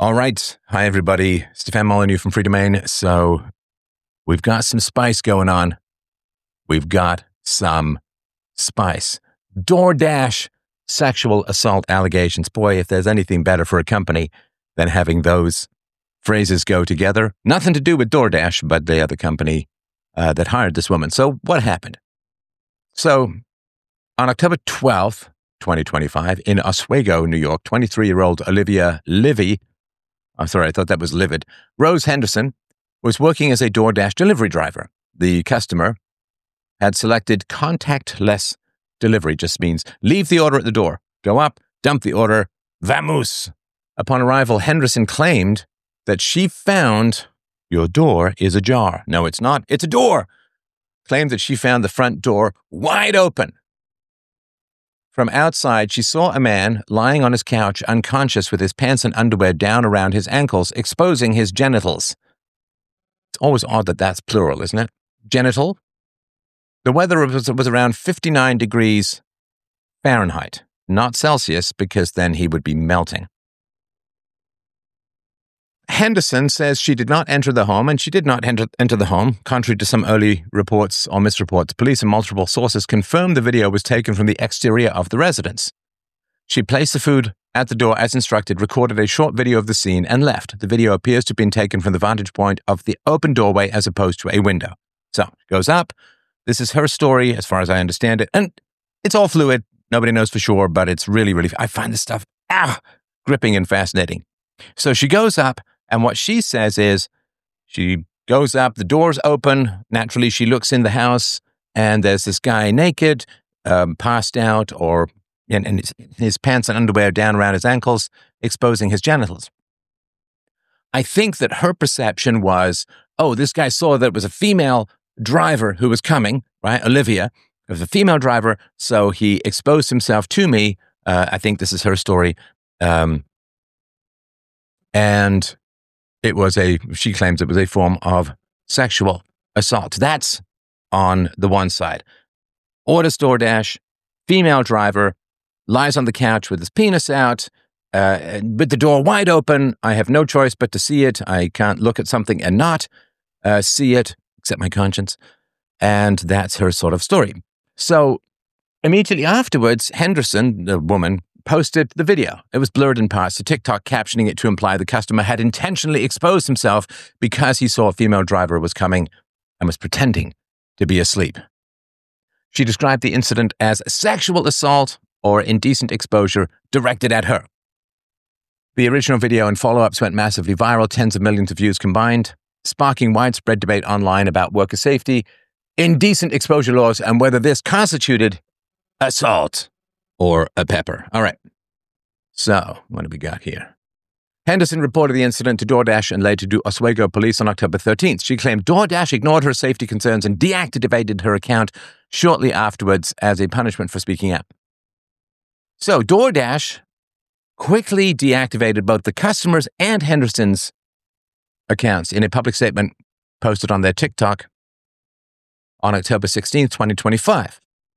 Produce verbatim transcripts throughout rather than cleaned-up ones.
All right. Hi, everybody. Stefan Molyneux from Free Domain. So we've got some spice going on. We've got some spice. DoorDash sexual assault allegations. Boy, if there's anything better for a company than having those phrases go together. Nothing to do with DoorDash, but the other company uh, that hired this woman. So what happened? So on October twelfth, twenty twenty-five, in Oswego, New York, twenty-three-year-old Olivia Livy, I'm sorry, I thought that was livid, Rose Henderson, was working as a DoorDash delivery driver. The customer had selected contactless delivery, just means leave the order at the door, go up, dump the order, vamos. Upon arrival, Henderson claimed that she found your door is ajar. No, it's not. It's a door. Claimed that she found the front door wide open. From outside, she saw a man lying on his couch, unconscious with his pants and underwear down around his ankles, exposing his genitals. It's always odd that that's plural, isn't it? Genital. The weather was, was around fifty-nine degrees Fahrenheit, not Celsius, because then he would be melting. Henderson says she did not enter the home, and she did not enter, enter the home, contrary to some early reports or misreports. Police and multiple sources confirmed the video was taken from the exterior of the residence. She placed the food at the door as instructed, recorded a short video of the scene, and left. The video appears to have been taken from the vantage point of the open doorway as opposed to a window. So, it goes up. This is her story, as far as I understand it, and it's all fluid. Nobody knows for sure, but it's really, really, I find this stuff, ah, gripping and fascinating. So she goes up, and what she says is, she goes up, the door's open, naturally she looks in the house, and there's this guy naked, um, passed out, or in, in his, his pants and underwear down around his ankles, exposing his genitals. I think that her perception was, oh, this guy saw that it was a female driver who was coming, right, Olivia, it was a female driver, so he exposed himself to me. Uh, I think this is her story. Um, and it was a, she claims it was a form of sexual assault. That's on the one side. Orders DoorDash, female driver, lies on the couch with his penis out, uh, with the door wide open. I have no choice but to see it. I can't look at something and not uh, see it, except my conscience. And that's her sort of story. So immediately afterwards, Henderson, the woman, posted the video. It was blurred in parts, to TikTok captioning it to imply the customer had intentionally exposed himself because he saw a female driver was coming and was pretending to be asleep. She described the incident as sexual assault or indecent exposure directed at her. The original video and follow-ups went massively viral, tens of millions of views combined, sparking widespread debate online about worker safety, indecent exposure laws, and whether this constituted assault or a pepper. All right. So, what do we got here? Henderson reported the incident to DoorDash and later to Oswego police on October thirteenth. She claimed DoorDash ignored her safety concerns and deactivated her account shortly afterwards as a punishment for speaking out. So, DoorDash quickly deactivated both the customers and Henderson's accounts in a public statement posted on their TikTok on October sixteenth, twenty twenty-five.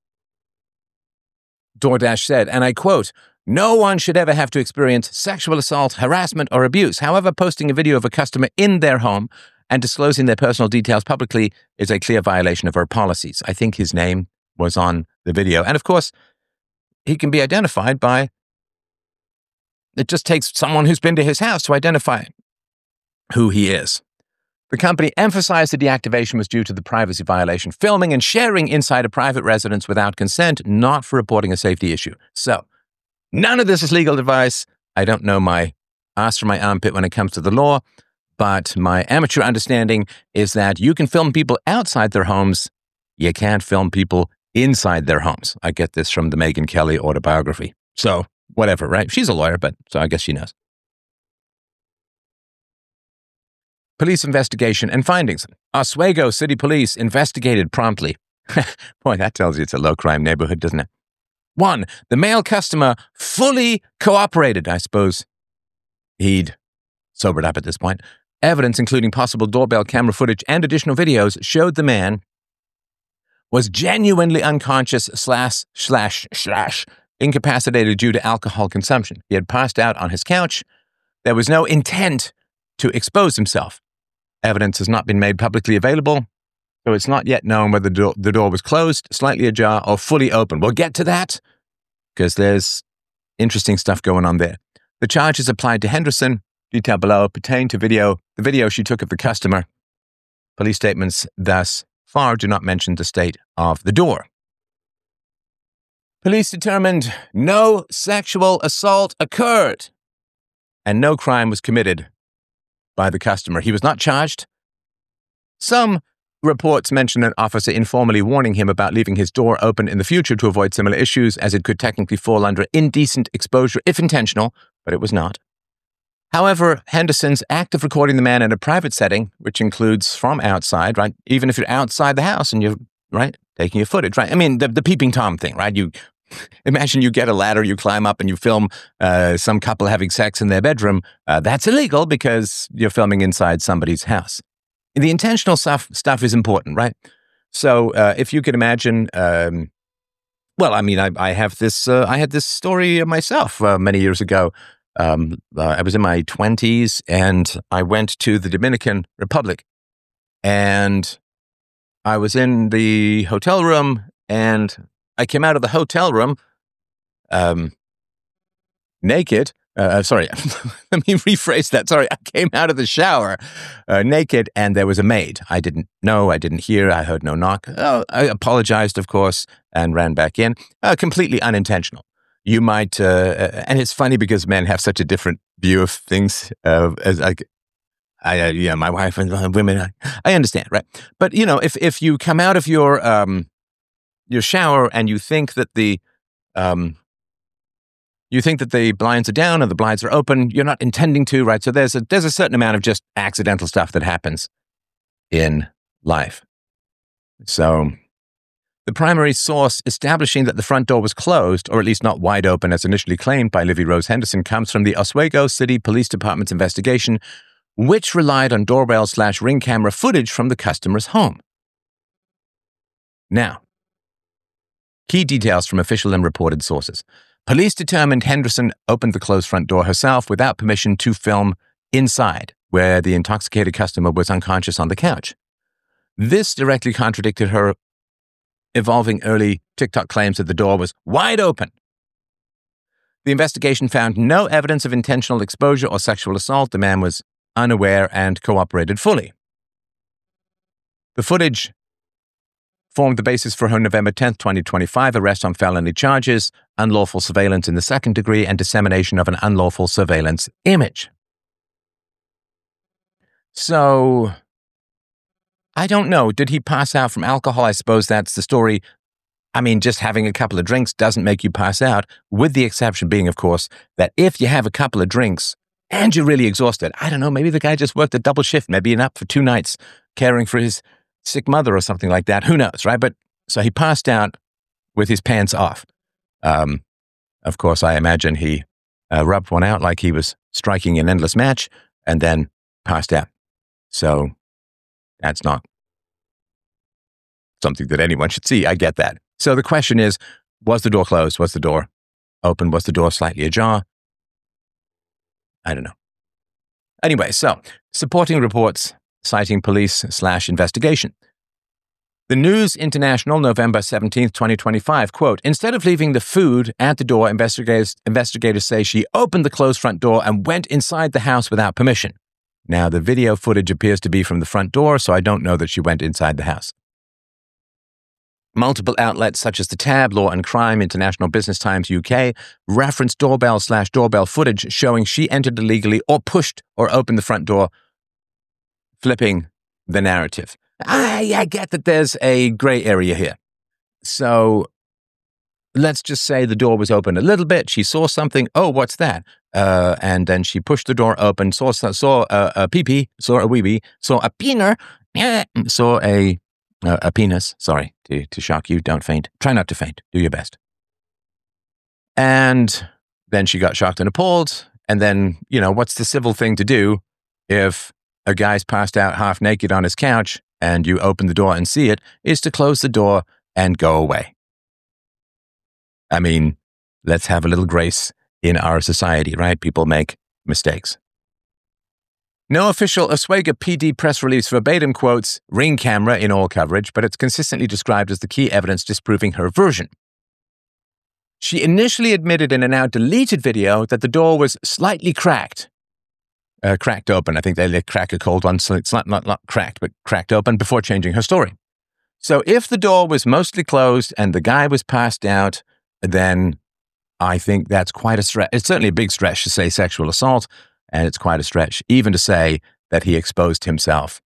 DoorDash said, and I quote, "No one should ever have to experience sexual assault, harassment, or abuse. However, posting a video of a customer in their home and disclosing their personal details publicly is a clear violation of our policies." I think his name was on the video. And of course, he can be identified by, it just takes someone who's been to his house to identify who he is. The company emphasized the deactivation was due to the privacy violation, filming and sharing inside a private residence without consent, not for reporting a safety issue. So, none of this is legal advice. I don't know my ass from my armpit when it comes to the law, but my amateur understanding is that you can film people outside their homes. You can't film people inside their homes. I get this from the Megyn Kelly autobiography. So, whatever, right? She's a lawyer, but so I guess she knows. Police investigation and findings. Oswego City Police investigated promptly. Boy, that tells you it's a low-crime neighborhood, doesn't it? One, the male customer fully cooperated. I suppose he'd sobered up at this point. Evidence, including possible doorbell camera footage and additional videos, showed the man was genuinely unconscious slash, slash, slash, incapacitated due to alcohol consumption. He had passed out on his couch. There was no intent to expose himself. Evidence has not been made publicly available, so it's not yet known whether the door, the door was closed, slightly ajar, or fully open. We'll get to that because there's interesting stuff going on there. The charges applied to Henderson, detailed below, pertain to video, the video she took of the customer. Police statements thus far do not mention the state of the door. Police determined no sexual assault occurred and no crime was committed by the customer. He was not charged. Some reports mention an officer informally warning him about leaving his door open in the future to avoid similar issues, as it could technically fall under indecent exposure if intentional, but it was not. However, Henderson's act of recording the man in a private setting, which includes from outside, right? Even if you're outside the house and you're, right, taking your footage, right? I mean, the, the peeping Tom thing, right? You imagine you get a ladder, you climb up and you film uh, some couple having sex in their bedroom. Uh, that's illegal because you're filming inside somebody's house. The intentional stuff, stuff is important, right? So uh, if you can imagine, um, well, I mean, I, I have this, uh, I had this story myself uh, many years ago. Um, uh, I was in my twenties and I went to the Dominican Republic and I was in the hotel room and I came out of the hotel room um, naked. Uh, sorry, let me rephrase that. Sorry, I came out of the shower uh, naked and there was a maid. I didn't know, I didn't hear, I heard no knock. Oh, I apologized, of course, and ran back in. Uh, completely unintentional. You might, uh, and it's funny because men have such a different view of things. Uh, as like, I, uh, yeah, my wife and uh, women, I, I understand, right? But you know, if if you come out of your um, your shower and you think that the um, you think that the blinds are down or the blinds are open, you're not intending to, right? So there's a there's a certain amount of just accidental stuff that happens in life. So the primary source establishing that the front door was closed, or at least not wide open as initially claimed by Livy Rose Henderson, comes from the Oswego City Police Department's investigation, which relied on doorbell slash ring camera footage from the customer's home. Now, key details from official and reported sources. Police determined Henderson opened the closed front door herself without permission to film inside, where the intoxicated customer was unconscious on the couch. This directly contradicted her evolving early TikTok claims that the door was wide open. The investigation found no evidence of intentional exposure or sexual assault. The man was unaware and cooperated fully. The footage formed the basis for her November tenth, twenty twenty-five arrest on felony charges, unlawful surveillance in the second degree, and dissemination of an unlawful surveillance image. So, I don't know. Did he pass out from alcohol? I suppose that's the story. I mean, just having a couple of drinks doesn't make you pass out, with the exception being, of course, that if you have a couple of drinks and you're really exhausted, I don't know, maybe the guy just worked a double shift, maybe been up for two nights caring for his sick mother or something like that. Who knows, right? But so he passed out with his pants off. Um, of course, I imagine he uh, rubbed one out like he was striking an endless match and then passed out. So that's not something that anyone should see. I get that. So the question is, was the door closed? Was the door open? Was the door slightly ajar? I don't know. Anyway, so supporting reports citing police slash investigation. The News International, November seventeenth, twenty twenty-five, quote, instead of leaving the food at the door, investigators, investigators say she opened the closed front door and went inside the house without permission. Now, the video footage appears to be from the front door, so I don't know that she went inside the house. Multiple outlets such as the Tab, Law and Crime, International Business Times U K reference doorbell slash doorbell footage showing she entered illegally or pushed or opened the front door, flipping the narrative. I, I get that there's a gray area here. So let's just say the door was open a little bit. She saw something. Oh, what's that? Uh, and then she pushed the door open, saw saw a, a pee-pee, saw a wee-wee, saw a peener, saw a uh, a penis. Sorry to, to shock you. Don't faint. Try not to faint. Do your best. And then she got shocked and appalled. And then, you know, what's the civil thing to do if a guy's passed out half naked on his couch and you open the door and see it, is to close the door and go away. I mean, let's have a little grace in our society, right? People make mistakes. No official Oswego P D press release verbatim quotes Ring camera in all coverage, but it's consistently described as the key evidence disproving her version. She initially admitted in a now deleted video that the door was slightly cracked. Uh, cracked open. I think they let crack a cold one, so it's not, not, not cracked, but cracked open before changing her story. So if the door was mostly closed and the guy was passed out, then I think that's quite a stretch. It's certainly a big stretch to say sexual assault, and it's quite a stretch even to say that he exposed himself.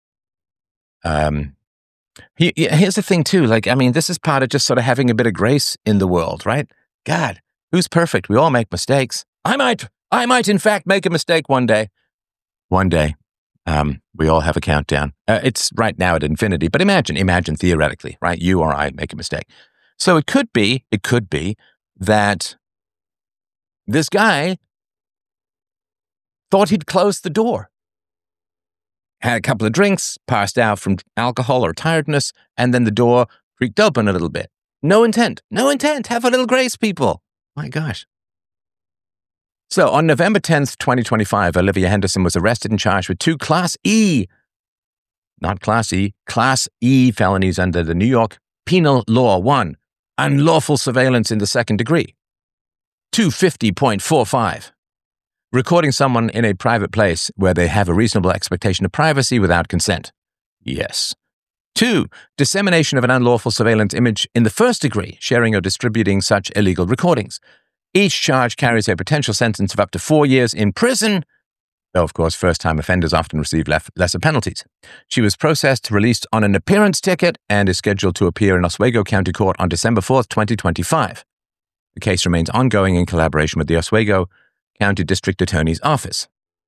Um, he, here's the thing too, like, I mean, this is part of just sort of having a bit of grace in the world, right? God, who's perfect? We all make mistakes. I might, I might in fact make a mistake one day. One day. Um, we all have a countdown. Uh, it's right now at infinity, but imagine, imagine theoretically, right? You or I make a mistake. So it could be, it could be that this guy thought he'd closed the door, had a couple of drinks, passed out from alcohol or tiredness, and then the door creaked open a little bit. No intent, no intent. Have a little grace, people. My gosh. So on November tenth, twenty twenty-five, Olivia Henderson was arrested and charged with two Class E, not Class E, Class E felonies under the New York Penal Law. One, unlawful surveillance in the second degree. two fifty point four five, recording someone in a private place where they have a reasonable expectation of privacy without consent. Yes. Two, dissemination of an unlawful surveillance image in the first degree, sharing or distributing such illegal recordings. Each charge carries a potential sentence of up to four years in prison, though, of course, first-time offenders often receive lef- lesser penalties. She was processed, released on an appearance ticket, and is scheduled to appear in Oswego County Court on December fourth, twenty twenty-five. The case remains ongoing in collaboration with the Oswego County District Attorney's Office.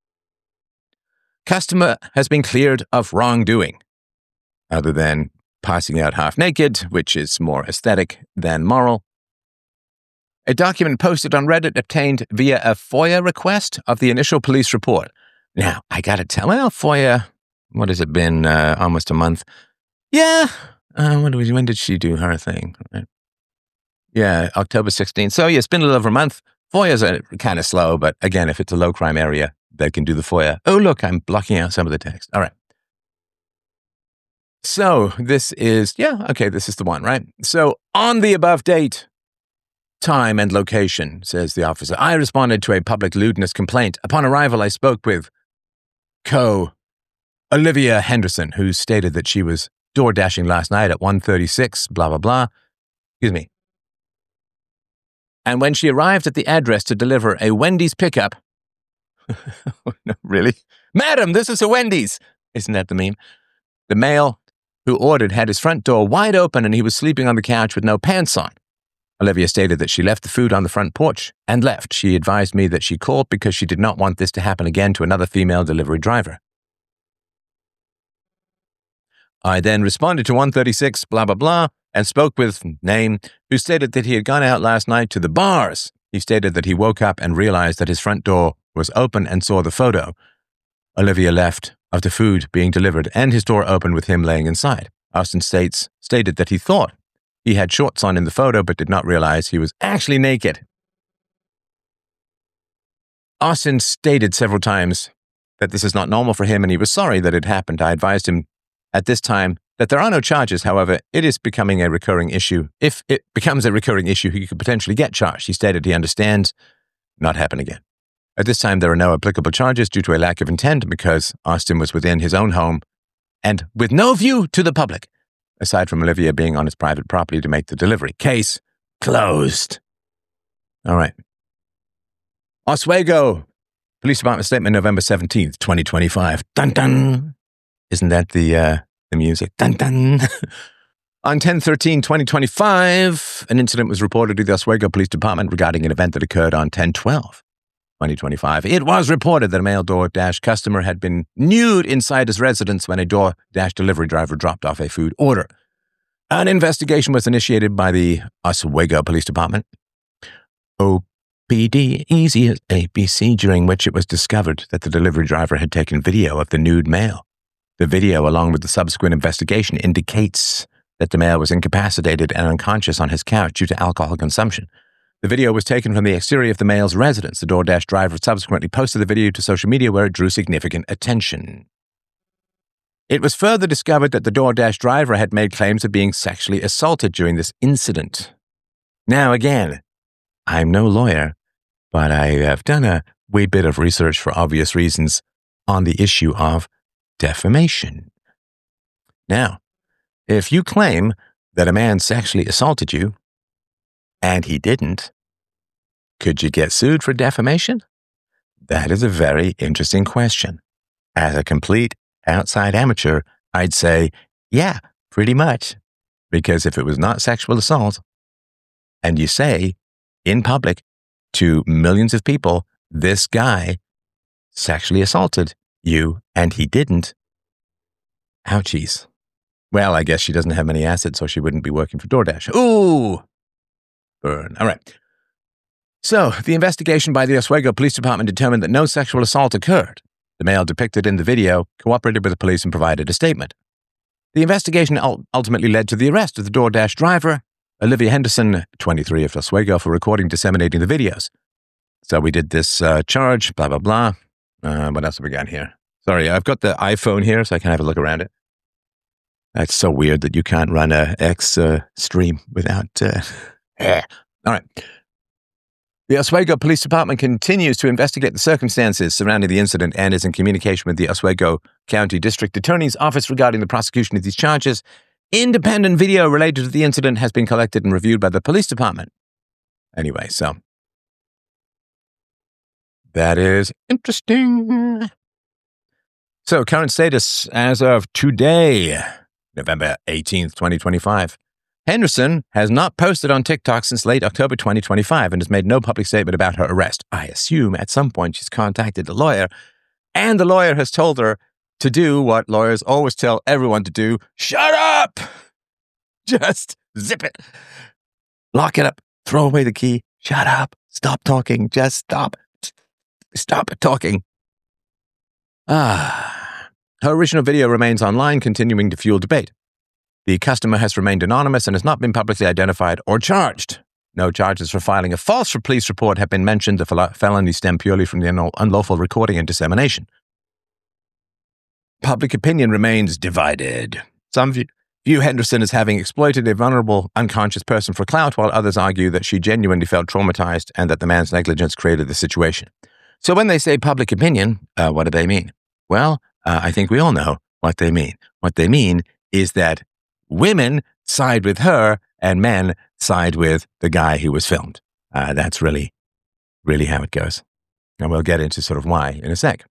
Customer has been cleared of wrongdoing, other than passing out half naked, which is more aesthetic than moral. A document posted on Reddit obtained via a FOIA request of the initial police report. Now, I gotta tell, well, FOIA, what has it been, uh, almost a month? Yeah, uh, when, when did she do her thing? Right. Yeah, October sixteenth. So yeah, it's been a little over a month. FOIAs are kind of slow, but again, if it's a low crime area, they can do the FOIA. Oh, look, I'm blocking out some of the text. All right. So this is, yeah, okay, this is the one, right? So on the above date, time and location, says the officer, I responded to a public lewdness complaint. Upon arrival, I spoke with co. Olivia Henderson, who stated that she was door dashing last night at one thirty-six, blah, blah, blah. Excuse me. And when she arrived at the address to deliver a Wendy's pickup, no, really? Madam, this is a Wendy's. Isn't that the meme? The male who ordered had his front door wide open and he was sleeping on the couch with no pants on. Olivia stated that she left the food on the front porch and left. She advised me that she called because she did not want this to happen again to another female delivery driver. I then responded to one thirty-six, blah, blah, blah, and spoke with name, who stated that he had gone out last night to the bars. He stated that he woke up and realized that his front door was open and saw the photo. Olivia left of the food being delivered and his door open with him laying inside. Austin states stated that he thought he had shorts on in the photo, but did not realize he was actually naked. Austin stated several times that this is not normal for him and he was sorry that it happened. I advised him at this time that there are no charges. However, it is becoming a recurring issue. If it becomes a recurring issue, he could potentially get charged. He stated he understands, not happen again. At this time, there are no applicable charges due to a lack of intent because Austin was within his own home and with no view to the public, aside from Olivia being on his private property to make the delivery. Case closed. All right. Oswego Police Department statement, November seventeenth, twenty twenty-five. Dun dun. Isn't that the uh, the music? Dun dun. On ten thirteen twenty twenty-five, an incident was reported to the Oswego Police Department regarding an event that occurred on ten twelve twenty twenty-five. It was reported that a male DoorDash customer had been nude inside his residence when a DoorDash delivery driver dropped off a food order. An investigation was initiated by the Oswego Police Department, O P D, easy as A B C, during which it was discovered that the delivery driver had taken video of the nude male. The video, along with the subsequent investigation, indicates that the male was incapacitated and unconscious on his couch due to alcohol consumption. The video was taken from the exterior of the male's residence. The DoorDash driver subsequently posted the video to social media where it drew significant attention. It was further discovered that the DoorDash driver had made claims of being sexually assaulted during this incident. Now again, I'm no lawyer, but I have done a wee bit of research for obvious reasons on the issue of defamation. Now, if you claim that a man sexually assaulted you, and he didn't, could you get sued for defamation? That is a very interesting question. As a complete outside amateur, I'd say, yeah, pretty much. Because if it was not sexual assault, and you say in public to millions of people, this guy sexually assaulted you and he didn't, ouchies. Well, I guess she doesn't have many assets, so she wouldn't be working for DoorDash. Ooh! Burn. All right. So, the investigation by the Oswego Police Department determined that no sexual assault occurred. The male depicted in the video cooperated with the police and provided a statement. The investigation ul- ultimately led to the arrest of the DoorDash driver, Olivia Henderson, twenty-three, of Oswego, for recording, disseminating the videos. So we did this uh, charge, blah, blah, blah. Uh, what else have we got here? Sorry, I've got the iPhone here, so I can have a look around it. That's so weird that you can't run a X uh, stream without... Uh, eh. All right. The Oswego Police Department continues to investigate the circumstances surrounding the incident and is in communication with the Oswego County District Attorney's Office regarding the prosecution of these charges. Independent video related to the incident has been collected and reviewed by the police department. Anyway, so that is interesting. So, current status as of today, November eighteenth, twenty twenty-five. Henderson has not posted on TikTok since late October twenty twenty-five and has made no public statement about her arrest. I assume at some point she's contacted the lawyer, and the lawyer has told her to do what lawyers always tell everyone to do. Shut up! Just zip it. Lock it up. Throw away the key. Shut up. Stop talking. Just stop. Stop talking. Ah. Her original video remains online, continuing to fuel debate. The customer has remained anonymous and has not been publicly identified or charged. No charges for filing a false police report have been mentioned. The fel- felony stem purely from the un- unlawful recording and dissemination. Public opinion remains divided. Some view, view Henderson as having exploited a vulnerable, unconscious person for clout, while others argue that she genuinely felt traumatized and that the man's negligence created the situation. So when they say public opinion, uh, what do they mean? Well, uh, I think we all know what they mean. What they mean is that women side with her and men side with the guy who was filmed. Uh, that's really, really how it goes. And we'll get into sort of why in a sec.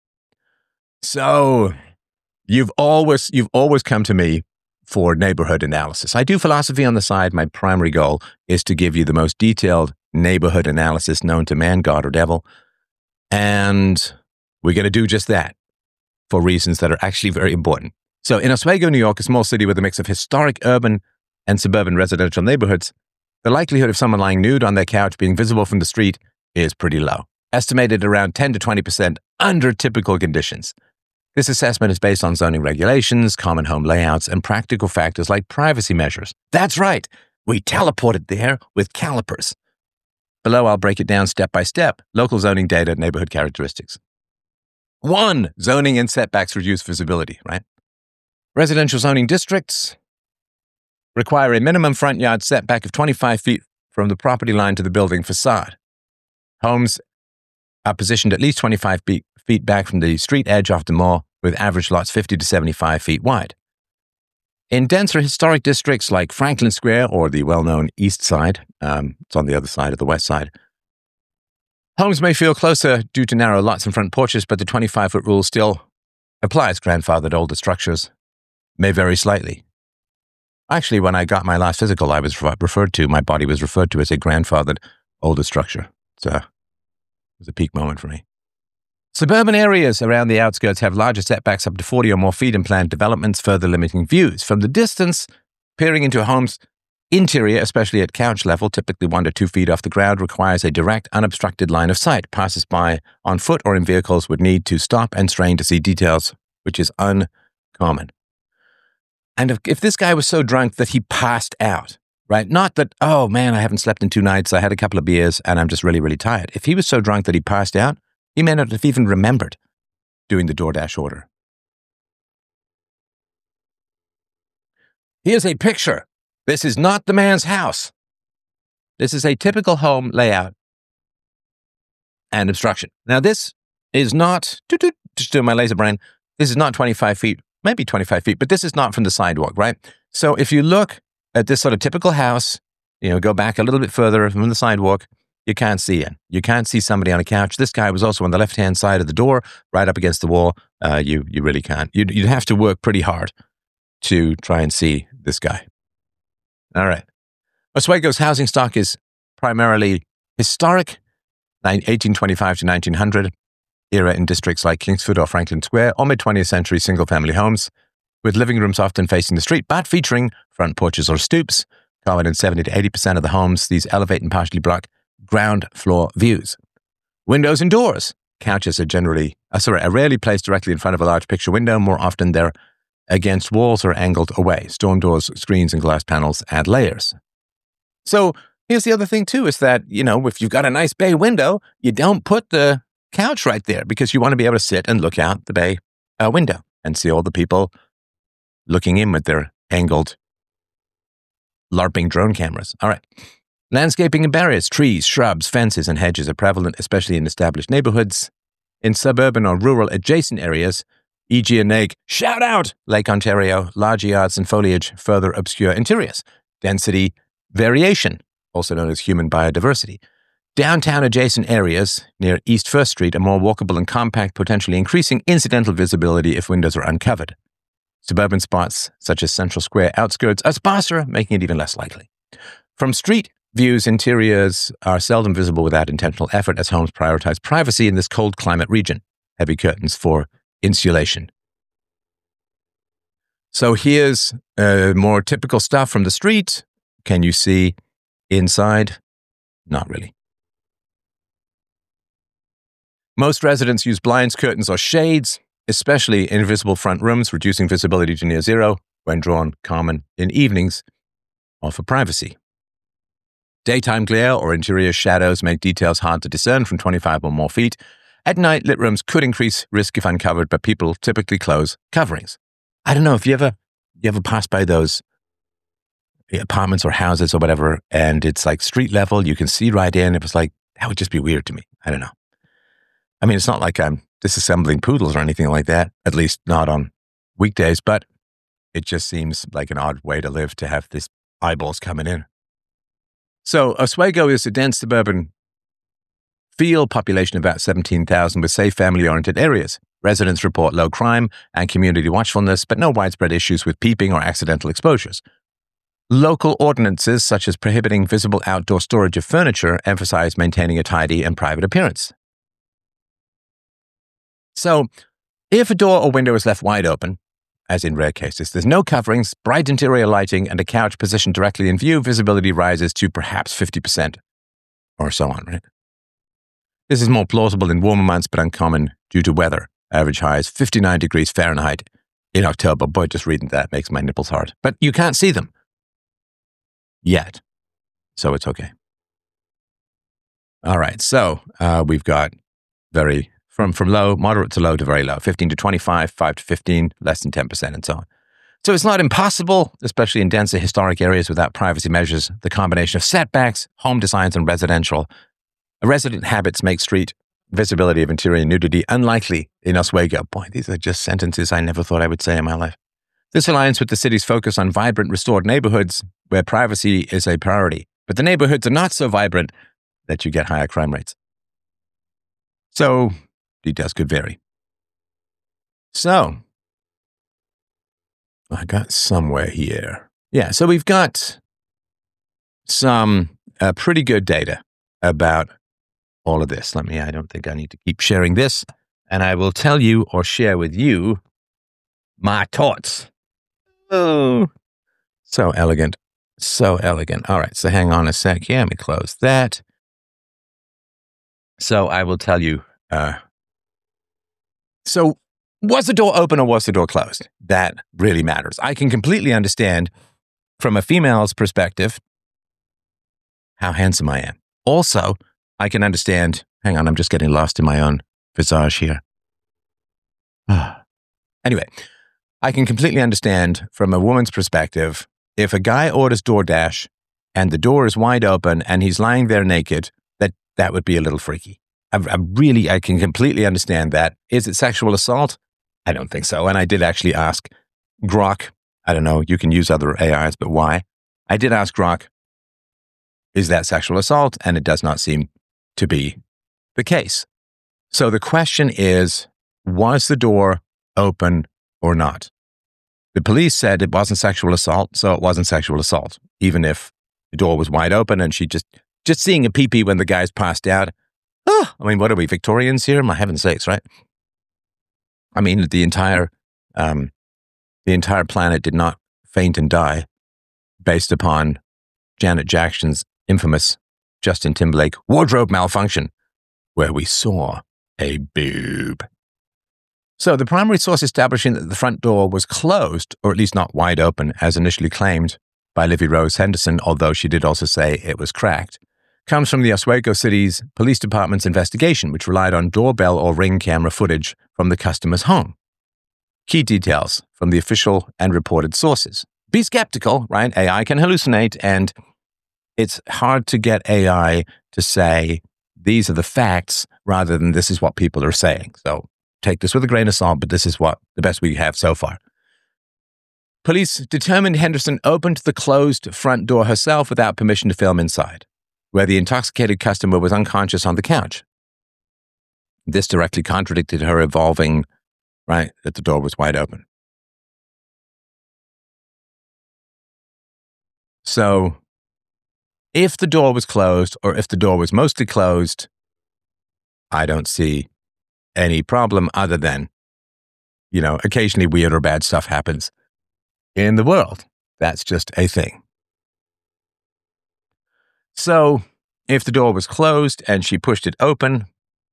So you've always, you've always come to me for neighborhood analysis. I do philosophy on the side. My primary goal is to give you the most detailed neighborhood analysis known to man, God, or devil. And we're going to do just that for reasons that are actually very important. So in Oswego, New York, a small city with a mix of historic urban and suburban residential neighborhoods, the likelihood of someone lying nude on their couch being visible from the street is pretty low, estimated around ten to twenty percent under typical conditions. This assessment is based on zoning regulations, common home layouts, and practical factors like privacy measures. That's right, we teleported there with calipers. Below, I'll break it down step by step. Local zoning data, neighborhood characteristics. One, zoning and setbacks reduce visibility, right? Residential zoning districts require a minimum front yard setback of twenty-five feet from the property line to the building facade. Homes are positioned at least twenty-five feet back from the street edge off the mall, with average lots fifty to seventy-five feet wide. In denser historic districts like Franklin Square or the well-known East Side, um, it's on the other side of the West Side, homes may feel closer due to narrow lots and front porches, but the twenty-five-foot rule still applies. Grandfathered older structures may vary slightly. Actually, when I got my last physical, I was referred to, my body was referred to as a grandfathered older structure. So it was a peak moment for me. Suburban areas around the outskirts have larger setbacks up to forty or more feet in planned developments, further limiting views. From the distance, peering into a home's interior, especially at couch level, typically one to two feet off the ground, requires a direct, unobstructed line of sight. Passers-by on foot or in vehicles would need to stop and strain to see details, which is uncommon. And if, if this guy was so drunk that he passed out, right? Not that, oh man, I haven't slept in two nights, I had a couple of beers, and I'm just really, really tired. If he was so drunk that he passed out, he may not have even remembered doing the DoorDash order. Here's a picture. This is not the man's house. This is a typical home layout and obstruction. Now, this is not, just doing my laser brain, this is not twenty-five feet, maybe twenty-five feet, but this is not from the sidewalk, right? So if you look at this sort of typical house, you know, go back a little bit further from the sidewalk, you can't see it. You can't see somebody on a couch. This guy was also on the left-hand side of the door, right up against the wall. Uh, you you really can't. You'd, you'd have to work pretty hard to try and see this guy. All right. Oswego's housing stock is primarily historic, eighteen twenty-five to nineteen hundred, era in districts like Kingsford or Franklin Square, or mid-twentieth century single-family homes, with living rooms often facing the street, but featuring front porches or stoops. Common in seventy to eighty percent of the homes, these elevate and partially block ground floor views. Windows and doors. Couches are generally, uh, sorry, are rarely placed directly in front of a large picture window. More often, they're against walls or angled away. Storm doors, screens, and glass panels add layers. So here's the other thing, too, is that, you know, if you've got a nice bay window, you don't put the couch right there because you want to be able to sit and look out the bay uh, window and see all the people looking in with their angled LARPing drone cameras. All right. Landscaping and barriers, trees, shrubs, fences, and hedges are prevalent, especially in established neighborhoods. In suburban or rural adjacent areas, for example in Lake, shout out, Lake Ontario, large yards and foliage further obscure interiors. Density variation, also known as human biodiversity. Downtown adjacent areas near East First Street are more walkable and compact, potentially increasing incidental visibility if windows are uncovered. Suburban spots, such as Central Square outskirts, are sparser, making it even less likely. From street views, interiors are seldom visible without intentional effort as homes prioritize privacy in this cold climate region. Heavy curtains for insulation. So here's uh, more typical stuff from the street. Can you see inside? Not really. Most residents use blinds, curtains, or shades, especially in visible front rooms, reducing visibility to near zero when drawn, common in evenings or for privacy. Daytime glare or interior shadows make details hard to discern from twenty-five or more feet. At night, lit rooms could increase risk if uncovered, but people typically close coverings. I don't know if you ever you ever pass by those apartments or houses or whatever, and it's like street level, you can see right in. It was like, that would just be weird to me. I don't know. I mean, it's not like I'm disassembling poodles or anything like that, at least not on weekdays, but it just seems like an odd way to live to have these eyeballs coming in. So Oswego is a dense suburban field population of about seventeen thousand with safe family-oriented areas. Residents report low crime and community watchfulness, but no widespread issues with peeping or accidental exposures. Local ordinances, such as prohibiting visible outdoor storage of furniture, emphasize maintaining a tidy and private appearance. So, if a door or window is left wide open, as in rare cases, there's no coverings, bright interior lighting, and a couch positioned directly in view, visibility rises to perhaps fifty percent or so on, right? This is more plausible in warmer months, but uncommon due to weather. Average highs fifty-nine degrees Fahrenheit in October. Boy, just reading that makes my nipples hard. But you can't see them yet, so it's okay. All right, so uh, we've got very from from low, moderate to low to very low, fifteen to twenty-five, five to fifteen, less than ten percent, and so on. So it's not impossible, especially in denser historic areas without privacy measures. The combination of setbacks, home designs, and residential resident habits make street visibility of interior nudity unlikely in Oswego. Boy, these are just sentences I never thought I would say in my life. This aligns with the city's focus on vibrant, restored neighborhoods where privacy is a priority. But the neighborhoods are not so vibrant that you get higher crime rates. So, details could vary. So, I got somewhere here. Yeah, so we've got some uh, pretty good data about all of this. Let me, I don't think I need to keep sharing this, and I will tell you or share with you my thoughts. Oh, so elegant. So elegant. All right, so hang on a sec here. Let me close that. So I will tell you, uh, so was the door open or was the door closed? That really matters. I can completely understand from a female's perspective how handsome I am. Also, I can understand, hang on, I'm just getting lost in my own visage here. Anyway, I can completely understand from a woman's perspective, if a guy orders DoorDash and the door is wide open and he's lying there naked, that that would be a little freaky. I, I really, I can completely understand that. Is it sexual assault? I don't think so. And I did actually ask Grok, I don't know, you can use other A Is, but why? I did ask Grok, is that sexual assault? And it does not seem to be the case. So the question is, was the door open or not? The police said it wasn't sexual assault, so it wasn't sexual assault, even if the door was wide open and she just, just seeing a pee-pee when the guy's passed out. Oh, I mean, what are we, Victorians here? My heaven's sakes, right? I mean, the entire, um, the entire planet did not faint and die based upon Janet Jackson's infamous Justin Timberlake wardrobe malfunction, where we saw a boob. So the primary source establishing that the front door was closed, or at least not wide open, as initially claimed by Livy Rose Henderson, although she did also say it was cracked, comes from the Oswego City's Police Department's investigation, which relied on doorbell or ring camera footage from the customer's home. Key details from the official and reported sources. Be skeptical, right? A I can hallucinate, and it's hard to get A I to say these are the facts rather than this is what people are saying. So take this with a grain of salt, but this is what the best we have so far. Police determined Henderson opened the closed front door herself without permission to film inside, where the intoxicated customer was unconscious on the couch. This directly contradicted her evolving, right, that the door was wide open. So, if the door was closed, or if the door was mostly closed, I don't see any problem other than, you know, occasionally weird or bad stuff happens in the world. That's just a thing. So, if the door was closed and she pushed it open,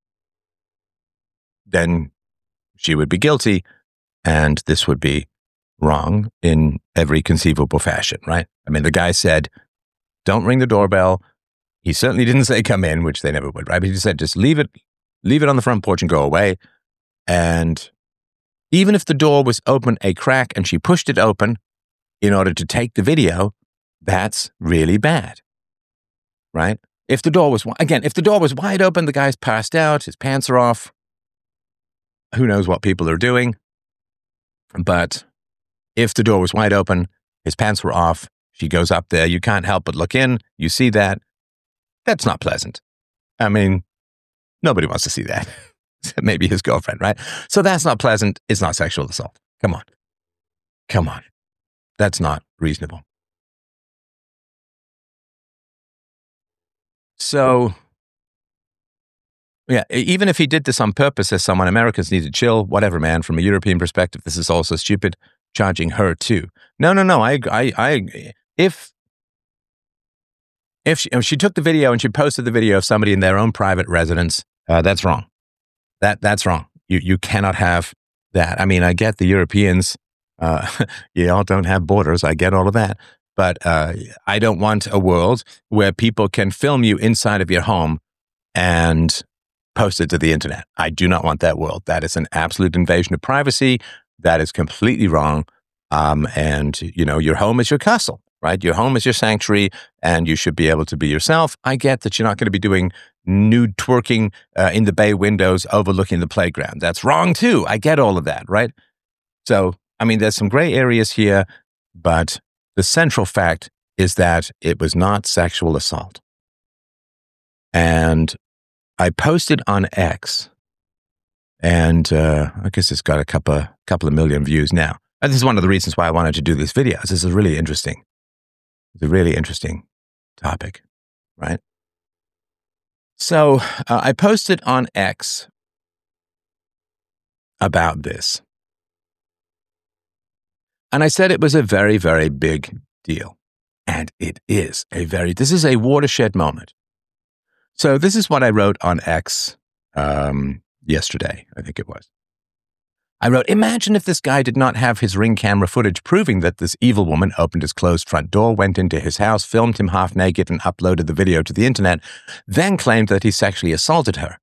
then she would be guilty, and this would be wrong in every conceivable fashion, right? I mean, the guy said, don't ring the doorbell. He certainly didn't say come in, which they never would, right? But he said, just leave it, leave it on the front porch and go away. And even if the door was open a crack and she pushed it open in order to take the video, that's really bad, right? If the door was, again, if the door was wide open, the guy's passed out, his pants are off, who knows what people are doing. But if the door was wide open, his pants were off, she goes up there, you can't help but look in, you see that, that's not pleasant. I mean, nobody wants to see that. Maybe his girlfriend, right? So that's not pleasant. It's not sexual assault. Come on. Come on. That's not reasonable. So, yeah, even if he did this on purpose as someone, Americans need to chill, whatever, man. From a European perspective, this is also stupid, charging her too. No, no, no. I, I, I, if, if she, if she took the video and she posted the video of somebody in their own private residence, uh, that's wrong. That, that's wrong. You, you cannot have that. I mean, I get the Europeans, uh, you all don't have borders. I get all of that. But uh, I don't want a world where people can film you inside of your home and post it to the internet. I do not want that world. That is an absolute invasion of privacy. That is completely wrong. Um, and, you know, your home is your castle, right? Your home is your sanctuary, and you should be able to be yourself. I get that you're not going to be doing nude twerking uh, in the bay windows overlooking the playground. That's wrong too. I get all of that, right? So, I mean, there's some gray areas here, but the central fact is that it was not sexual assault. And I posted on X, and uh, I guess it's got a couple, couple of million views now. And this is one of the reasons why I wanted to do this video. This is really interesting. It's a really interesting topic, right? So uh, I posted on X about this. And I said it was a very, very big deal. And it is a very, this is a watershed moment. So this is what I wrote on X um, yesterday, I think it was. I wrote, imagine if this guy did not have his Ring camera footage proving that this evil woman opened his closed front door, went into his house, filmed him half naked, and uploaded the video to the internet, then claimed that he sexually assaulted her.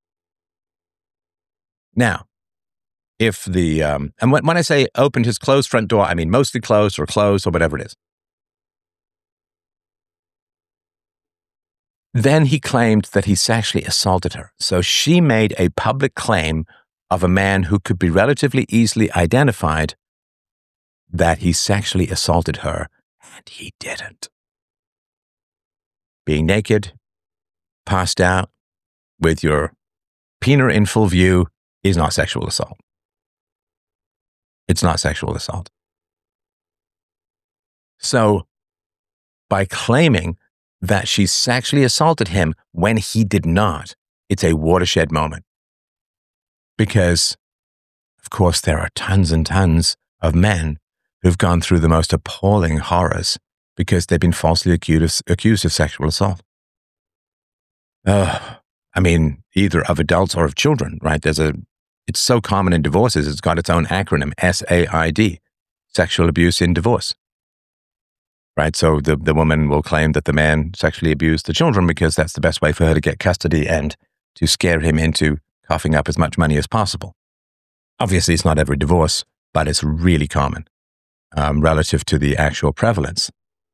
Now, if the, um, and when, when I say opened his closed front door, I mean mostly closed or closed or whatever it is. Then he claimed that he sexually assaulted her. So she made a public claim of a man who could be relatively easily identified that he sexually assaulted her, and he didn't. Being naked, passed out, with your peener in full view is not sexual assault. It's not sexual assault. So, by claiming that she sexually assaulted him when he did not, it's a watershed moment. Because, of course, there are tons and tons of men who've gone through the most appalling horrors because they've been falsely accused of, accused of sexual assault. Uh, I mean, either of adults or of children, right? There's a, it's so common in divorces, it's got its own acronym, S A I D, sexual abuse in divorce. Right? So the, the woman will claim that the man sexually abused the children because that's the best way for her to get custody and to scare him into coughing up as much money as possible. Obviously, it's not every divorce, but it's really common um, relative to the actual prevalence.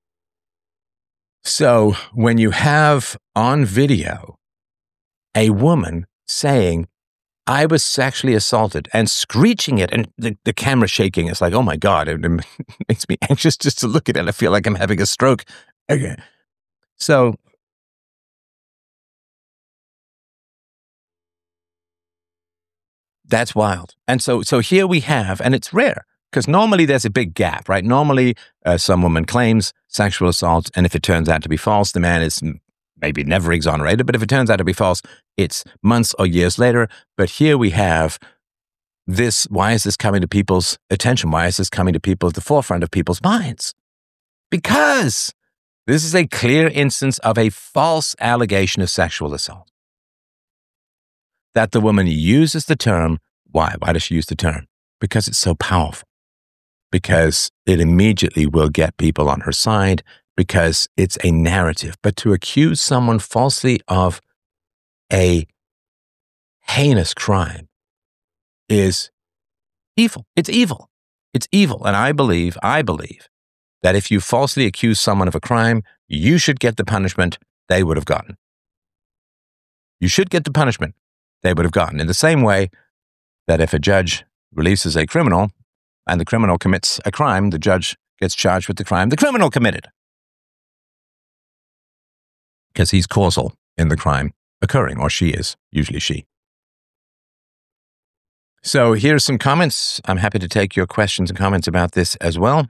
So when you have on video a woman saying, I was sexually assaulted, and screeching it, and the, the camera shaking, it's like, oh my God, it, it makes me anxious just to look at it. I feel like I'm having a stroke. Okay. So that's wild. And so, so here we have, and it's rare, because normally there's a big gap, right? Normally, uh, some woman claims sexual assault, and if it turns out to be false, the man is maybe never exonerated, but if it turns out to be false, it's months or years later. But here we have this. Why is this coming to people's attention? Why is this coming to people at the forefront of people's minds? Because this is a clear instance of a false allegation of sexual assault. That the woman uses the term. Why? Why does she use the term? Because it's so powerful. Because it immediately will get people on her side, because it's a narrative. But to accuse someone falsely of a heinous crime is evil. It's evil. It's evil. And I believe, I believe that if you falsely accuse someone of a crime, you should get the punishment they would have gotten. You should get the punishment they would have gotten. In the same way that if a judge releases a criminal and the criminal commits a crime, the judge gets charged with the crime the criminal committed. Because he's causal in the crime occurring, or she is, usually she. So here's some comments. I'm happy to take your questions and comments about this as well.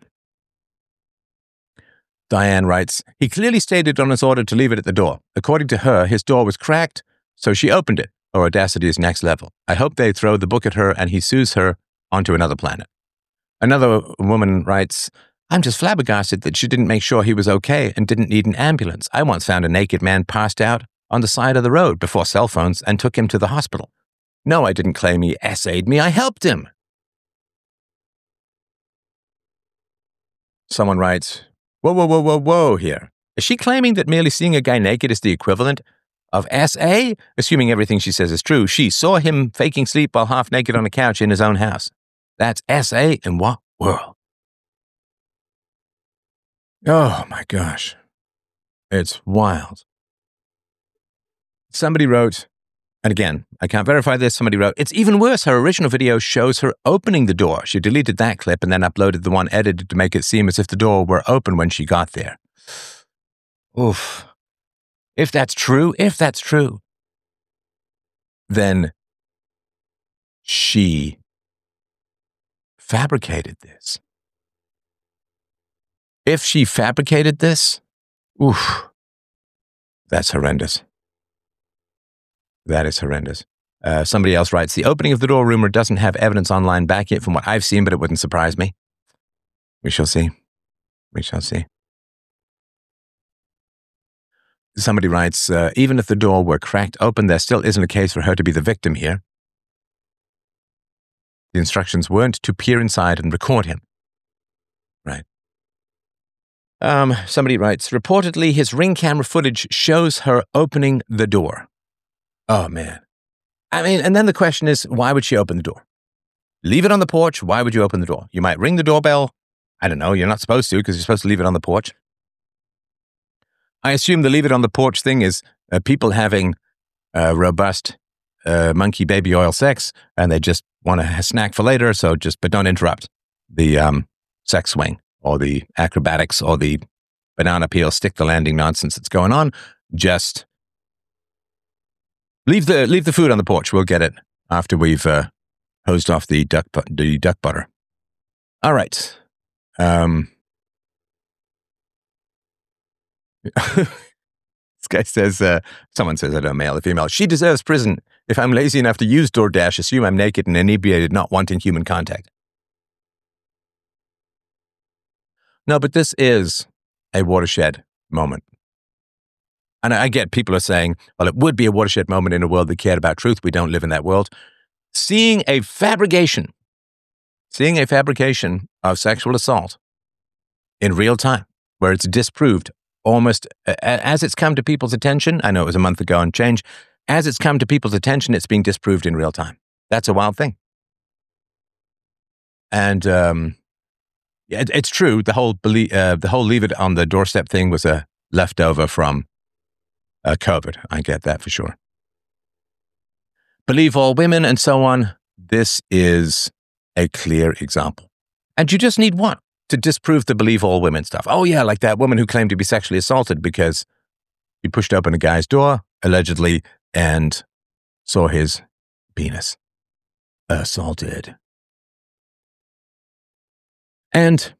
Diane writes, he clearly stated on his order to leave it at the door. According to her, his door was cracked, so she opened it. Her audacity is next level. I hope they throw the book at her and he sues her onto another planet. Another woman writes, I'm just flabbergasted that she didn't make sure he was okay and didn't need an ambulance. I once found a naked man passed out on the side of the road before cell phones and took him to the hospital. No, I didn't claim he essayed me. I helped him. Someone writes, whoa, whoa, whoa, whoa, whoa here. Is she claiming that merely seeing a guy naked is the equivalent of S A? Assuming everything she says is true, she saw him faking sleep while half naked on a couch in his own house. That's S A in what world? Oh my gosh. It's wild. Somebody wrote, and again, I can't verify this, somebody wrote, it's even worse. Her original video shows her opening the door. She deleted that clip and then uploaded the one edited to make it seem as if the door were open when she got there. Oof. If that's true, if that's true, then she fabricated this. If she fabricated this, oof, that's horrendous. That is horrendous. Uh, somebody else writes, the opening of the door rumor doesn't have evidence online back yet from what I've seen, but it wouldn't surprise me. We shall see. We shall see. Somebody writes, uh, even if the door were cracked open, there still isn't a case for her to be the victim here. The instructions weren't to peer inside and record him. Right. Um, somebody writes, reportedly, his Ring camera footage shows her opening the door. Oh, man. I mean, and then the question is, why would she open the door? Leave it on the porch. Why would you open the door? You might ring the doorbell. I don't know. You're not supposed to because you're supposed to leave it on the porch. I assume the leave it on the porch thing is uh, people having uh, robust uh, monkey baby oil sex, and they just want a snack for later. So just, but don't interrupt the um, sex swing or the acrobatics or the banana peel, stick the landing nonsense that's going on. Just leave the leave the food on the porch. We'll get it after we've uh, hosed off the duck the duck butter. All right. Um, this guy says, uh, someone says, I don't know, male or female. She deserves prison. If I'm lazy enough to use DoorDash, assume I'm naked and inebriated, not wanting human contact. No, but this is a watershed moment. And I get people are saying, well, it would be a watershed moment in a world that cared about truth. We don't live in that world. Seeing a fabrication, seeing a fabrication of sexual assault in real time, where it's disproved almost as it's come to people's attention. I know it was a month ago and change. As it's come to people's attention, it's being disproved in real time. That's a wild thing. And um, it, it's true. The whole believe, uh, the whole leave it on the doorstep thing was a leftover from uh, COVID. I get that for sure. Believe all women and so on. This is a clear example. And you just need one to disprove the believe all women stuff. Oh yeah, like that woman who claimed to be sexually assaulted because he pushed open a guy's door, allegedly, and saw his penis. Assaulted. And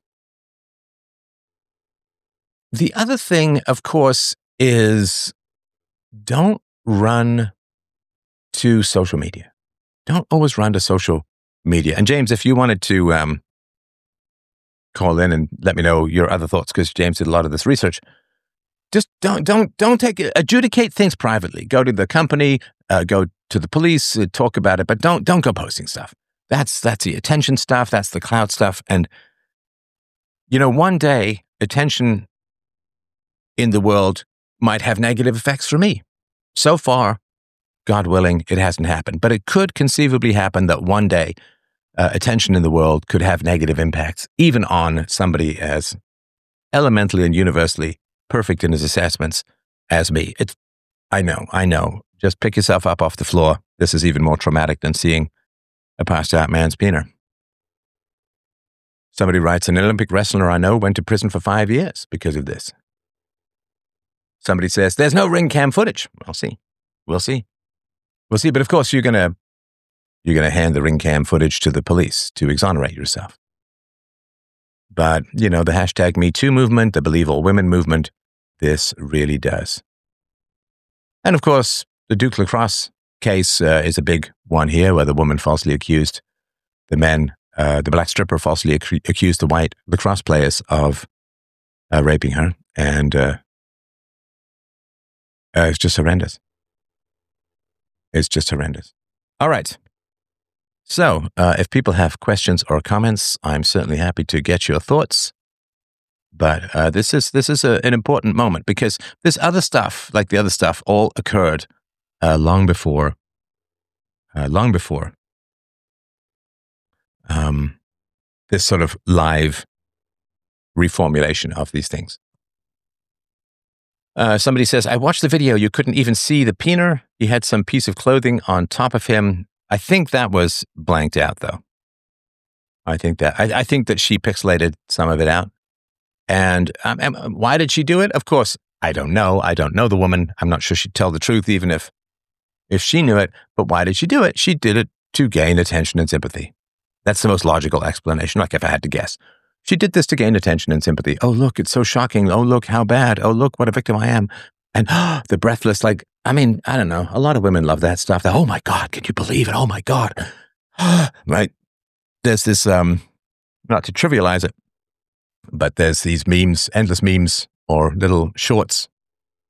the other thing, of course, is don't run to social media. Don't always run to social media. And James, if you wanted to um, call in and let me know your other thoughts, because James did a lot of this research, just don't don't don't take adjudicate things privately. Go to the company, uh, go to the police, uh, talk about it, but don't don't go posting stuff. That's that's the attention stuff. That's the clout stuff. And you know, one day attention in the world might have negative effects for me. So far, God willing, it hasn't happened. But it could conceivably happen that one day uh, attention in the world could have negative impacts, even on somebody as elementally and universally perfect in his assessments as me. It's, I know, I know. Just pick yourself up off the floor. This is even more traumatic than seeing a passed out man's penis. Somebody writes, an Olympic wrestler I know went to prison for five years because of this. Somebody says, there's no ring cam footage. We'll see. We'll see. We'll see. But of course, you're going to you're going to hand the ring cam footage to the police to exonerate yourself. But, you know, the hashtag Me Too movement, the Believe All Women movement, this really does. And of course, the Duke Lacrosse case uh, is a big one here, where the woman falsely accused the men, uh, the black stripper falsely ac- accused the white lacrosse players of uh, raping her. And uh, uh, it's just horrendous. It's just horrendous. All right. So, uh, if people have questions or comments, I'm certainly happy to get your thoughts. But uh, this is this is a, an important moment, because this other stuff, like the other stuff, all occurred uh, long before, uh, long before um, this sort of live reformulation of these things. Uh, somebody says, I watched the video. You couldn't even see the peener. He had some piece of clothing on top of him. I think that was blanked out, though. I think that I, I think that she pixelated some of it out. And um, um, why did she do it? Of course, I don't know. I don't know the woman. I'm not sure she'd tell the truth, even if if she knew it. But why did she do it? She did it to gain attention and sympathy. That's the most logical explanation, like if I had to guess. She did this to gain attention and sympathy. Oh, look, it's so shocking. Oh, look, how bad. Oh, look, what a victim I am. And oh, the breathless, like, I mean, I don't know. A lot of women love that stuff. That, oh my God, can you believe it? Oh my God. Right? There's this, um, not to trivialize it, but there's these memes, endless memes or little shorts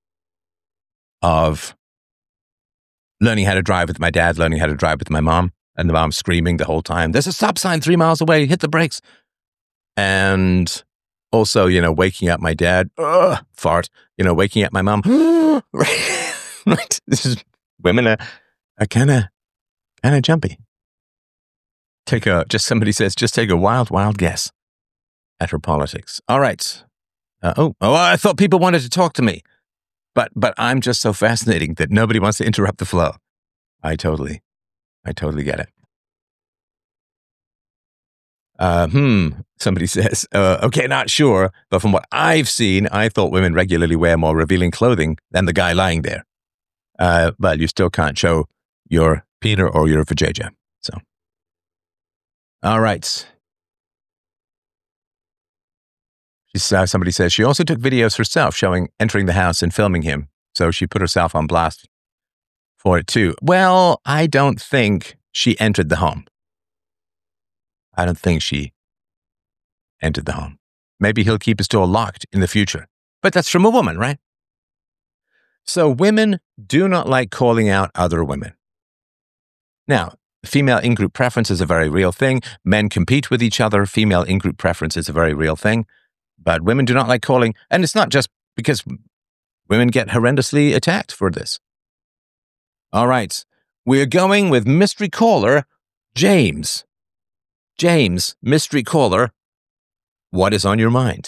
of learning how to drive with my dad, learning how to drive with my mom. And the mom's screaming the whole time, there's a stop sign three miles away, hit the brakes. And also, you know, waking up my dad, ugh, fart, you know, waking up my mom. right? right? This is, women are, are kind of, kind of jumpy. Take a, just somebody says, just take a wild, wild guess at her politics. All right. Uh, oh, oh, I thought people wanted to talk to me. But, but I'm just so fascinating that nobody wants to interrupt the flow. I totally, I totally get it. Uh, hmm, somebody says, uh, okay, not sure, but from what I've seen, I thought women regularly wear more revealing clothing than the guy lying there. Uh, but you still can't show your Peter or your vajayjay. So, all right. She's, uh, somebody says she also took videos herself showing entering the house and filming him. So she put herself on blast for it too. Well, I don't think she entered the home. I don't think she entered the home. Maybe he'll keep his door locked in the future. But that's from a woman, right? So women do not like calling out other women. Now, female in-group preference is a very real thing. Men compete with each other. Female in-group preference is a very real thing. But women do not like calling, and it's not just because women get horrendously attacked for this. All right. We're going with mystery caller, James. James, mystery caller, what is on your mind?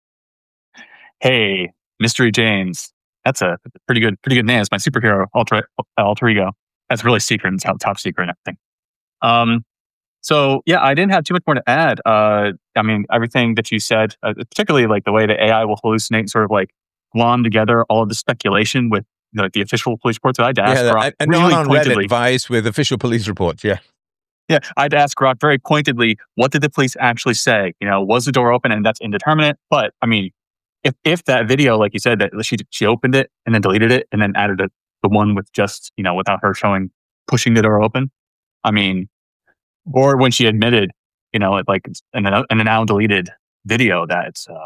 Hey, Mystery James. That's a pretty good, pretty good name. It's my superhero alter, alter ego. That's really secret. It's top secret and everything. Um, so yeah, I didn't have too much more to add. Uh, I mean, everything that you said, uh, particularly like the way that A I will hallucinate, sort of like glom together all of the speculation with the, the official police reports. So I had to ask yeah, Grok a, a really non-on pointedly. Reddit vice with official police reports. Yeah. Yeah, I had to ask Grok very pointedly, what did the police actually say? You know, was the door open? And that's indeterminate. But I mean, if if that video, like you said, that she she opened it and then deleted it and then added a, the one with just, you know, without her showing pushing the door open. I mean, or when she admitted, you know, it, like in a, in a now deleted video that it's uh,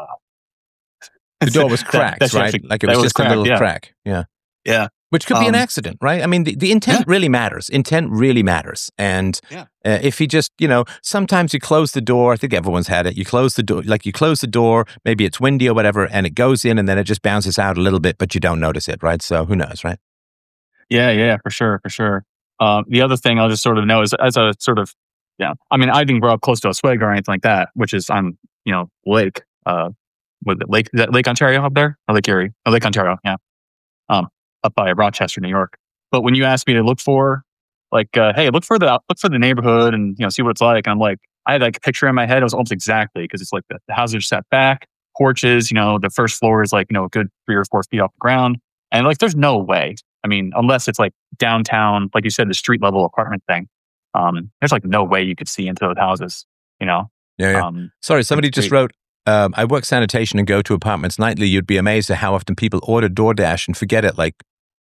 the door was cracked, that, right? Actually, like it was just was cracked, a little yeah. crack. Yeah. Yeah. Which could um, be an accident, right? I mean, the, the intent yeah. really matters. Intent really matters. And yeah. uh, if you just, you know, sometimes you close the door. I think everyone's had it. You close the door, like you close the door, maybe it's windy or whatever, and it goes in and then it just bounces out a little bit, but you don't notice it, right? So who knows, right? Yeah, yeah, for sure, for sure. Um, the other thing I'll just sort of know is as a sort of, yeah, I mean, I didn't grow up close to Oswego or anything like that, which is on, you know, Lake, uh, with Lake, is that Lake Ontario up there? Or Lake Erie? Oh, Lake Ontario, yeah. Um, up by Rochester, New York. But when you asked me to look for, like, uh, hey, look for the look for the neighborhood and, you know, see what it's like, and I'm like, I had like a picture in my head. It was almost exactly because it's like the, the houses are set back, porches, you know, the first floor is like, you know, a good three or four feet off the ground, and like, there's no way. I mean, unless it's like downtown, like you said, the street level apartment thing. Um, there's like no way you could see into those houses. You know. Yeah. yeah. Um, Sorry, somebody just wrote. Um, I work sanitation and go to apartments nightly. You'd be amazed at how often people order DoorDash and forget it, like,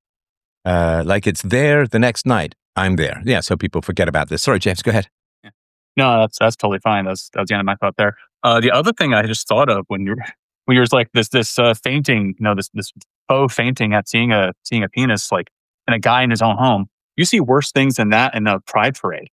uh, like it's there the next night. I'm there. Yeah, so people forget about this. Sorry, James, go ahead. Yeah. No, that's that's totally fine. That's that was the end of my thought there. Uh, the other thing I just thought of when you're when you're like this this uh, fainting, you know, this this faux fainting at seeing a seeing a penis, like, and a guy in his own home. You see worse things than that in a pride parade.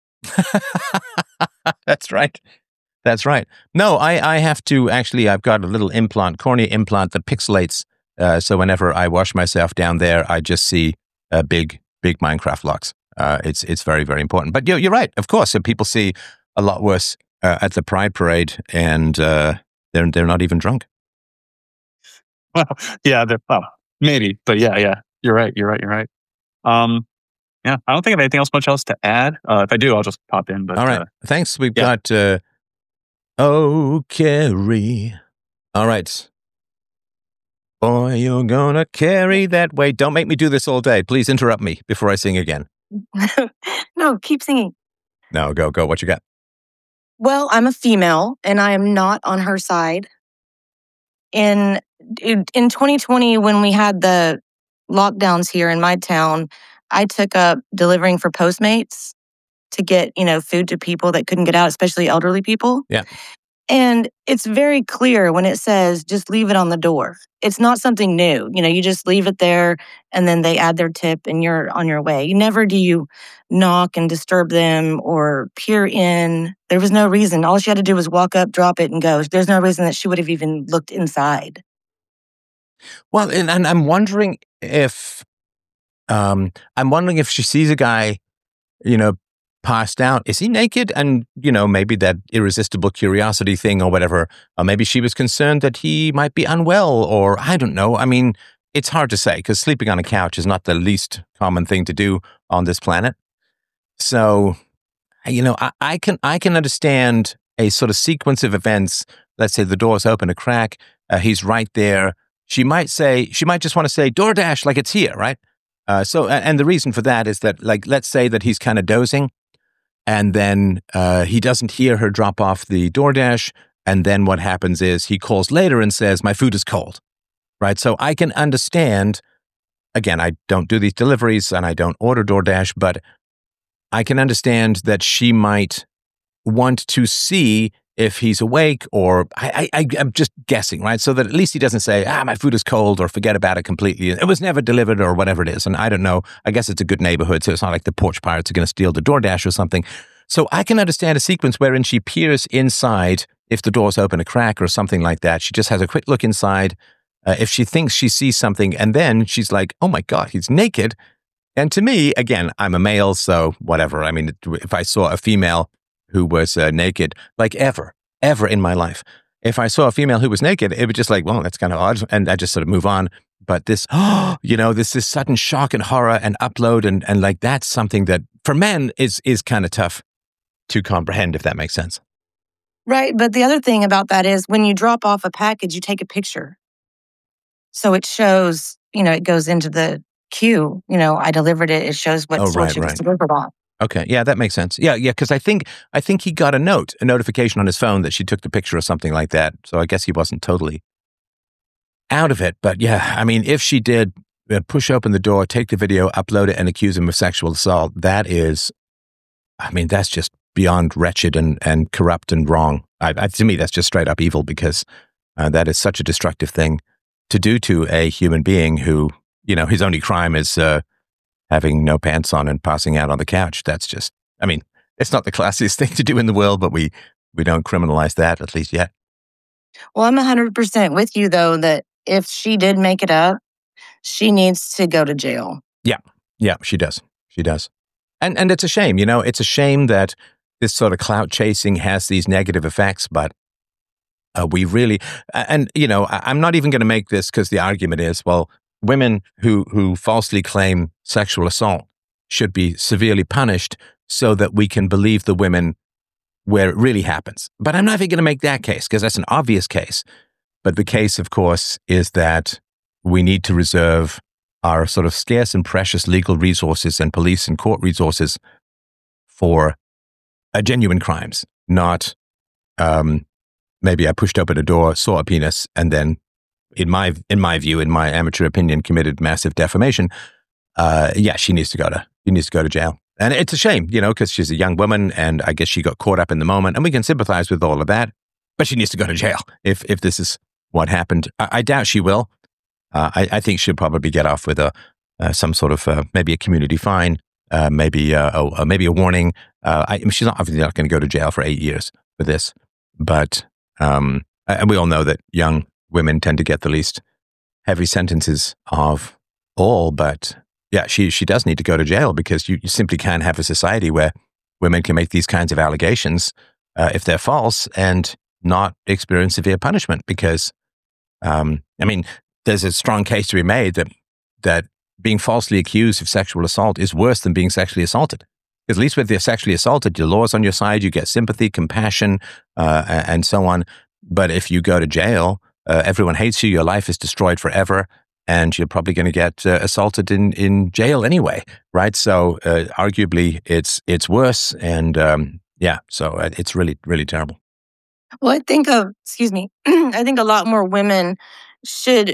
That's right. That's right. No, I, I have to actually, I've got a little implant, cornea implant that pixelates. Uh, so whenever I wash myself down there, I just see uh, big, big Minecraft locks. Uh, it's it's very, very important. But you're, you're right, of course. So people see a lot worse uh, at the Pride Parade, and uh, they're they're not even drunk. Well, yeah, they're, well, maybe. But yeah, yeah, you're right. You're right. You're right. Um, yeah, I don't think I have anything else much else to add. Uh, if I do, I'll just pop in. But all right. Uh, Thanks. We've yeah. got... Uh, Oh, Carrie. All right. Boy, you're gonna carry that weight. Don't make me do this all day. Please interrupt me before I sing again. No, keep singing. No, go, go. What you got? Well, I'm a female, and I am not on her side. In, in twenty twenty, when we had the lockdowns here in my town, I took up delivering for Postmates to get, you know, food to people that couldn't get out, especially elderly people. Yeah. And it's very clear when it says just leave it on the door. It's not something new. You know, you just leave it there and then they add their tip and you're on your way. Never do you knock and disturb them or peer in. There was no reason. All she had to do was walk up, drop it, and go. There's no reason that she would have even looked inside. Well, and, and I'm wondering if, um, I'm wondering if she sees a guy, you know, passed out. Is he naked? And, you know, maybe that irresistible curiosity thing or whatever. Or maybe she was concerned that he might be unwell, or I don't know. I mean, it's hard to say because sleeping on a couch is not the least common thing to do on this planet. So, you know, I, I can I can understand a sort of sequence of events. Let's say the door's open a crack. Uh, he's right there. She might say, she might just want to say DoorDash like it's here, right? Uh, so, and the reason for that is that, like, let's say that he's kind of dozing. And then uh, he doesn't hear her drop off the DoorDash. And then what happens is he calls later and says, my food is cold, right? So I can understand, again, I don't do these deliveries and I don't order DoorDash, but I can understand that she might want to see if he's awake, or I, I, I'm just guessing, right? So that at least he doesn't say, ah, my food is cold, or forget about it completely. It was never delivered, or whatever it is. And I don't know. I guess it's a good neighborhood, so it's not like the porch pirates are going to steal the DoorDash or something. So I can understand a sequence wherein she peers inside if the door's open a crack or something like that. She just has a quick look inside. Uh, if she thinks she sees something, and then she's like, oh my God, he's naked. And to me, again, I'm a male, so whatever. I mean, if I saw a female who was uh, naked, like ever, ever in my life, if I saw a female who was naked, it would just like, well, that's kind of odd. And I just sort of move on. But this, oh, you know, this this sudden shock and horror and upload and and like that's something that for men is is kind of tough to comprehend, if that makes sense. Right. But the other thing about that is when you drop off a package, you take a picture. So it shows, you know, it goes into the queue. You know, I delivered it. It shows what Oh, what right, you was right. delivered on. Okay, yeah, that makes sense. Yeah, yeah, because I think I think he got a note, a notification on his phone that she took the picture or something like that. So I guess he wasn't totally out of it. But yeah, I mean, if she did uh, push open the door, take the video, upload it, and accuse him of sexual assault, that is, I mean, that's just beyond wretched and, and corrupt and wrong. I, I, to me, that's just straight up evil because uh, that is such a destructive thing to do to a human being who, you know, his only crime is uh, having no pants on and passing out on the couch. That's just, I mean, it's not the classiest thing to do in the world, but we, we don't criminalize that, at least yet. Well, I'm one hundred percent with you, though, that if she did make it up, she needs to go to jail. Yeah, yeah, she does. She does. And and it's a shame, you know, it's a shame that this sort of clout chasing has these negative effects, but uh, we really, and, you know, I, I'm not even going to make this because the argument is, well, women who, who falsely claim sexual assault should be severely punished so that we can believe the women where it really happens. But I'm not even going to make that case because that's an obvious case. But the case, of course, is that we need to reserve our sort of scarce and precious legal resources and police and court resources for uh, genuine crimes, not um, maybe I pushed open a door, saw a penis, and then in my in my view, in my amateur opinion, committed massive defamation. Uh, yeah, she needs to go to she needs to go to jail. And it's a shame, you know, because she's a young woman and I guess she got caught up in the moment and we can sympathize with all of that, but she needs to go to jail if if this is what happened. I, I doubt she will. Uh, I, I think she'll probably get off with a uh, some sort of uh, maybe a community fine, uh, maybe uh, a, a maybe a warning. Uh, I, I mean, she's not obviously not going to go to jail for eight years for this, but um, and we all know that young women tend to get the least heavy sentences of all. But yeah, she she does need to go to jail because you, you simply can't have a society where women can make these kinds of allegations uh, if they're false and not experience severe punishment. Because um, I mean, there's a strong case to be made that that being falsely accused of sexual assault is worse than being sexually assaulted. At least with the sexually assaulted, your law's on your side, you get sympathy, compassion, uh, and so on. But if you go to jail, uh, everyone hates you, your life is destroyed forever, and you're probably going to get uh, assaulted in, in jail anyway, right? So uh, arguably, it's it's worse, and um, yeah, so it's really, really terrible. Well, I think of, excuse me, I think a lot more women should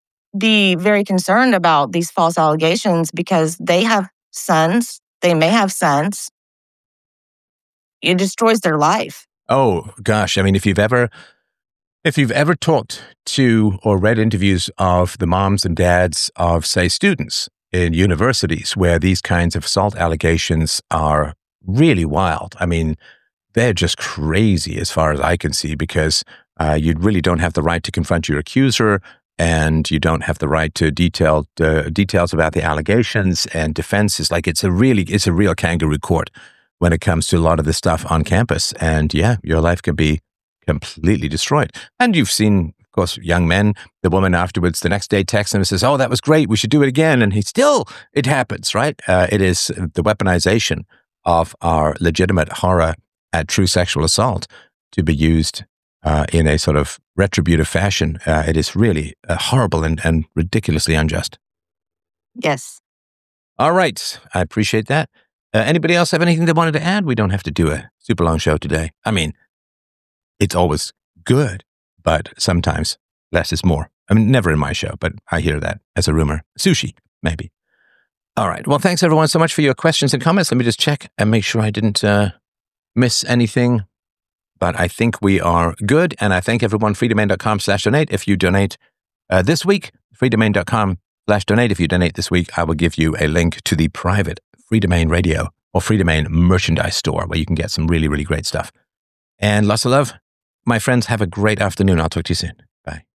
be very concerned about these false allegations because they have sons. They may have sons. It destroys their life. Oh, gosh. I mean, if you've ever, if you've ever talked to or read interviews of the moms and dads of, say, students in universities where these kinds of assault allegations are really wild. I mean, they're just crazy as far as I can see, because uh, you really don't have the right to confront your accuser, and you don't have the right to detailed uh, details about the allegations and defenses. Like, it's a really, it's a real kangaroo court when it comes to a lot of this stuff on campus. And yeah, your life can be completely destroyed. And you've seen, of course, young men, the woman afterwards, the next day texts him and says, oh, that was great, we should do it again. And he still, it happens, right? Uh, it is the weaponization of our legitimate horror at true sexual assault to be used uh, in a sort of retributive fashion. Uh, it is really uh, horrible and, and ridiculously unjust. Yes. All right. I appreciate that. Uh, anybody else have anything they wanted to add? We don't have to do a super long show today. I mean, it's always good, but sometimes less is more. I mean, never in my show, but I hear that as a rumor. Sushi, maybe. All right. Well, thanks everyone so much for your questions and comments. Let me just check and make sure I didn't uh, miss anything. But I think we are good. And I thank everyone, freedomain.com slash donate. If you donate uh, this week, freedomain.com slash donate. If you donate this week, I will give you a link to the private Freedomain Radio or Freedomain merchandise store where you can get some really, really great stuff. And lots of love. My friends, have a great afternoon. I'll talk to you soon. Bye.